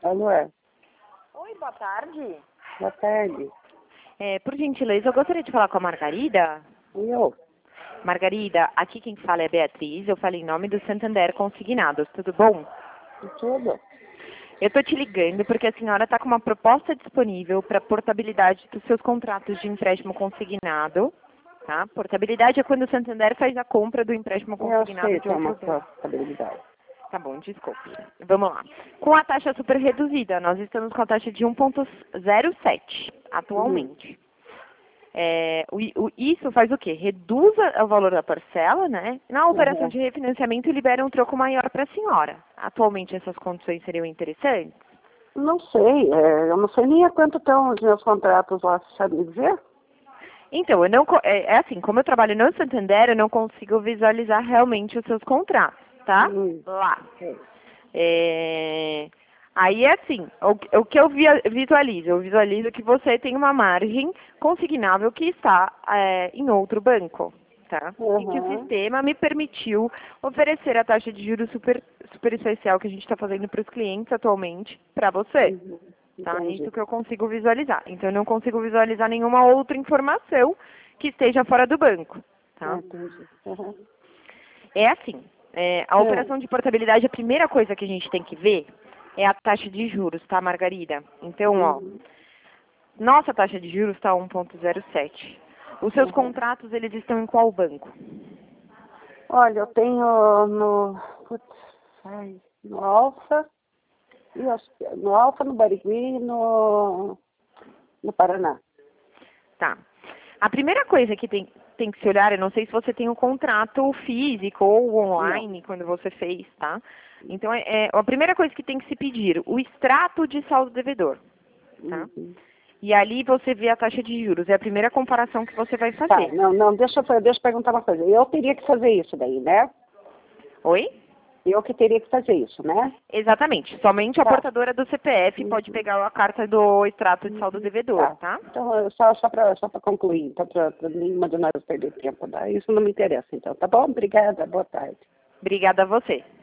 Alô, é. Oi, boa tarde. Boa tarde. Por gentileza, eu gostaria de falar com a Margarida. E eu? Margarida, aqui quem fala é a Beatriz, eu falo em nome do Santander Consignados, tudo bom? Tudo. Eu tô te ligando porque a senhora está com uma proposta disponível para portabilidade dos seus contratos de empréstimo consignado, tá? Portabilidade é quando o Santander faz a compra do empréstimo Eu consignado sei de que é uma outro banco. estabilidade. Tá bom, desculpe. Vamos lá. Com a taxa super reduzida, nós estamos com a taxa de 1,07 atualmente. Isso faz o quê? Reduz o valor da parcela, né? Na operação de refinanciamento libera um troco maior para a senhora. Atualmente essas condições seriam interessantes? Não sei, eu não sei nem a quanto estão os meus contratos lá, você sabe me dizer? Então, eu não, é assim, como eu trabalho no Santander, eu não consigo visualizar realmente os seus contratos, tá? Lá. Aí é assim, o que eu visualizo? Eu visualizo que você tem uma margem consignável que está em outro banco, tá? E que o sistema me permitiu oferecer a taxa de juros super especial que a gente está fazendo para os clientes atualmente, para você. Tá? É isso que eu consigo visualizar. Então, eu não consigo visualizar nenhuma outra informação que esteja fora do banco, tá? É assim, a operação de portabilidade, a primeira coisa que a gente tem que ver é a taxa de juros, tá, Margarida? Então, ó, nossa taxa de juros está 1,07. Os seus contratos, eles estão em qual banco? Olha, eu tenho no Alfa, no Alfa, no Barigui e no Paraná. Tá. A primeira coisa que tem que se olhar, eu não sei se você tem um contrato físico ou online quando você fez, tá? Então, a primeira coisa que tem que se pedir, o extrato de saldo devedor, tá? E ali você vê a taxa de juros, é a primeira comparação que você vai fazer. Tá, não, deixa eu perguntar uma coisa. Eu teria que fazer isso daí, né? Oi? Eu que teria que fazer isso, né? Exatamente. Somente a portadora do CPF pode pegar a carta do extrato de saldo devedor, tá? Então, só para concluir, então, para nenhuma de nós perder tempo, tá? Isso não me interessa, então. Tá bom? Obrigada, boa tarde. Obrigada a você.